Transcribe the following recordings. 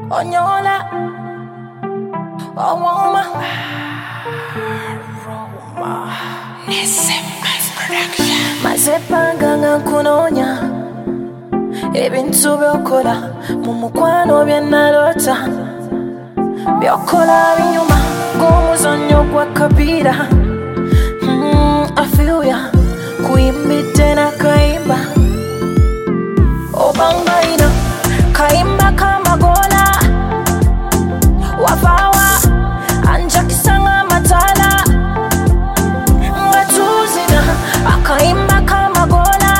Onyola, Owoma, Roma, SMS Production. Mazepanga kunonya, ebintu byokola mumukwano byenalota, byokola binyuma ng'omuzannyo gwa kabira. I feel ya, kuyimbidde na kayimba obangaina kayimba kamagola wafawa anjakisanga matala nga tuzina akayimba kamagola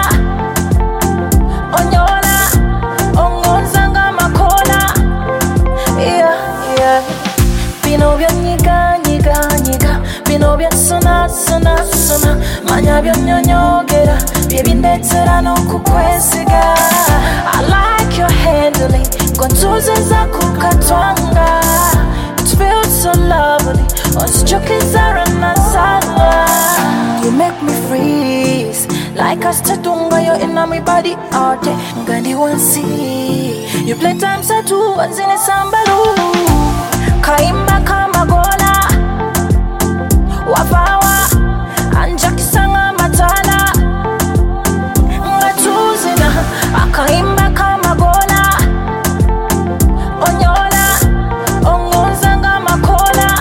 onyola ongonzanga makola yeah bino byanyiganyiga bino byasona manya byonyonyogera byebindetera n'okukwesiga. I like your handling gontuziza kukatwanga. It feels so lovely onzichokeza ranasala. You make me freeze like a stadunga. You're in my body all day ngandi wansi. You play times at two wanzine sambalu kaimba kamagola wafawa anjakisanga matala nga tuzina akayimba kamagola onyola ongonzanga makola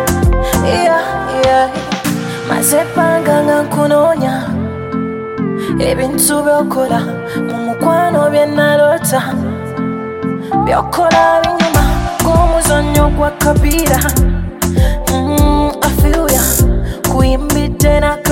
yeah mazepanga nga kunonya ebintu byokola mumukwano byenalota byokola binyuma ng'omuzannyo gwa kabira. I feel ya kuyimbidde na